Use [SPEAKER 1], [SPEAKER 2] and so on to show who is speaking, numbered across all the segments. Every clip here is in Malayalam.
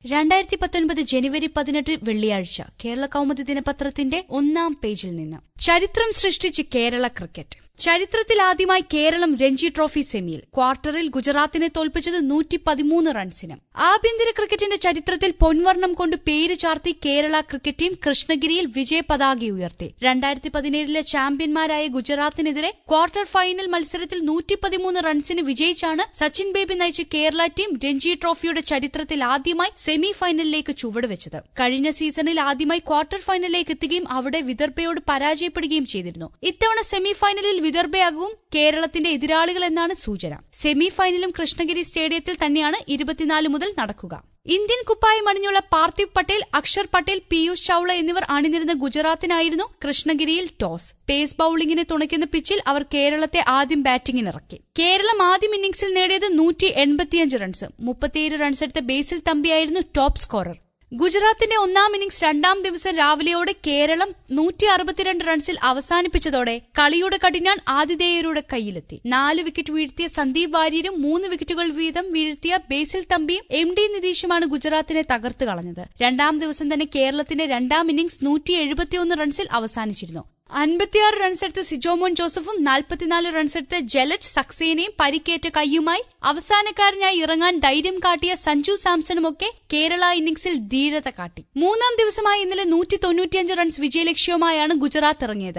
[SPEAKER 1] 2019 ജനുവരി 18 വെള്ളിയാഴ്ച കേരള കൗമുദി ദിനപത്രത്തിന്റെ ഒന്നാം പേജിൽ നിന്ന് ചരിത്രം സൃഷ്ടിച്ച് കേരള ക്രിക്കറ്റ്. ചരിത്രത്തിലാദ്യമായി കേരളം രഞ്ജി ട്രോഫി സെമിയിൽ. ക്വാർട്ടറിൽ ഗുജറാത്തിനെ തോൽപ്പിച്ചത് 113 റൺസിന്. ആഭ്യന്തര ക്രിക്കറ്റിന്റെ ചരിത്രത്തിൽ പൊൻവർണ്ണം കൊണ്ട് പേര് ചാർത്തി കേരള ക്രിക്കറ്റ് ടീം കൃഷ്ണഗിരിയിൽ വിജയ പതാക ഉയർത്തി. 2017 ചാമ്പ്യന്മാരായ ഗുജറാത്തിനെതിരെ ക്വാർട്ടർ ഫൈനൽ മത്സരത്തിൽ 113 റൺസിന് വിജയിച്ചാണ് സച്ചിൻ ബേബി നയിച്ച കേരള ടീം രഞ്ജി ട്രോഫിയുടെ ചരിത്രത്തിൽ ആദ്യമായി സെമി ഫൈനലിലേക്ക് ചുവടുവെച്ചത്. കഴിഞ്ഞ സീസണിൽ ആദ്യമായി ക്വാർട്ടർ ഫൈനലിലേക്ക് എത്തുകയും അവിടെ വിദർഭയോട് പരാജയപ്പെടുകയും ചെയ്തിരുന്നു. ഇത്തവണ സെമി ഫൈനലിൽ വിദർഭയാകും കേരളത്തിന്റെ എതിരാളികൾ എന്നാണ് സൂചന. സെമി ഫൈനലും കൃഷ്ണഗിരി സ്റ്റേഡിയത്തിൽ തന്നെയാണ് 24 മുതൽ നടക്കുക. ഇന്ത്യൻ കുപ്പായം അണിഞ്ഞുള്ള പാർത്ഥിവ് പട്ടേൽ, അക്ഷർ പട്ടേൽ, പീയൂഷ് ചൌള എന്നിവർ അണിനിരുന്ന ഗുജറാത്തിനായിരുന്നു കൃഷ്ണഗിരിയിൽ ടോസ്. പേസ് ബൌളിംഗിനെ തുണയ്ക്കുന്ന പിച്ചിൽ അവർ കേരളത്തെ ആദ്യം ബാറ്റിംഗിനിറക്കി. കേരളം ആദ്യം ഇന്നിംഗ്സിൽ നേടിയത് 185 റൺസ്. 37 റൺസെടുത്ത ബേസിൽ തമ്പിയായിരുന്നു ടോപ്പ് സ്കോറർ. ഗുജറാത്തിന്റെ ഒന്നാം ഇന്നിംഗ്സ് രണ്ടാം ദിവസം രാവിലെയോടെ കേരളം 162 റൺസിൽ അവസാനിപ്പിച്ചതോടെ കളിയുടെ കടിഞ്ഞാൺ ആതിഥേയരുടെ കയ്യിലെത്തി. 4 വിക്കറ്റ് വീഴ്ത്തിയ സന്ദീപ് വാര്യരും 3 വിക്കറ്റുകൾ വീതം വീഴ്ത്തിയ ബേസിൽ തമ്പിയും MD നിതീഷുമാണ് ഗുജറാത്തിനെ തകർത്ത് കളഞ്ഞത്. രണ്ടാം ദിവസം തന്നെ കേരളത്തിന്റെ രണ്ടാം ഇന്നിംഗ്സ് 171 റൺസിൽ അവസാനിച്ചിരുന്നു. 56 റൺസെടുത്ത് സിജോമോൻ ജോസഫും 44 റൺസെടുത്ത് ജലജ് സക്സേനയും പരിക്കേറ്റ കൈയുമായി അവസാനക്കാരനായി ഇറങ്ങാൻ ധൈര്യം കാട്ടിയ സഞ്ജു സാംസണുമൊക്കെ കേരള ഇന്നിംഗ്സിൽ ധീരത കാട്ടി. മൂന്നാം ദിവസമായി ഇന്നലെ 195 റൺസ് വിജയലക്ഷ്യവുമായാണ് ഗുജറാത്ത് ഇറങ്ങിയത്.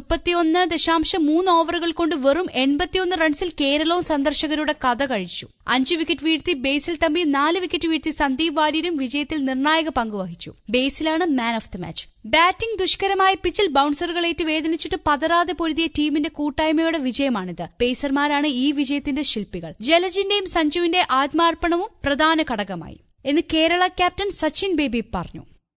[SPEAKER 1] 31.3 ഓവറുകൾ കൊണ്ട് വെറും 81 റൺസിൽ കേരളവും സന്ദർശകരുടെ കഥ കഴിച്ചു. 5 വിക്കറ്റ് വീഴ്ത്തി ബേസിൽ തമ്പിയും 4 വിക്കറ്റ് വീഴ്ത്തി സന്ദീപ് വാര്യരും വിജയത്തിൽ നിർണായക പങ്കുവഹിച്ചു. ബേസിലാണ് man of the match. Batting ദുഷ്കരമായ പിച്ചിൽ ബൌൺസറുകളേറ്റ് വേദനിച്ചിട്ട് പതറാതെ പൊരുതിയ ടീമിന്റെ കൂട്ടായ്മയുടെ വിജയമാണിത്. പേസർമാരാണ് ഈ വിജയത്തിന്റെ ശില്പികൾ. ജലജിന്റെയും സഞ്ജുവിന്റെ ആത്മാർപ്പണവും പ്രധാന ഘടകമായി എന്ന് കേരള ക്യാപ്റ്റൻ സച്ചിൻ ബേബി പറഞ്ഞു.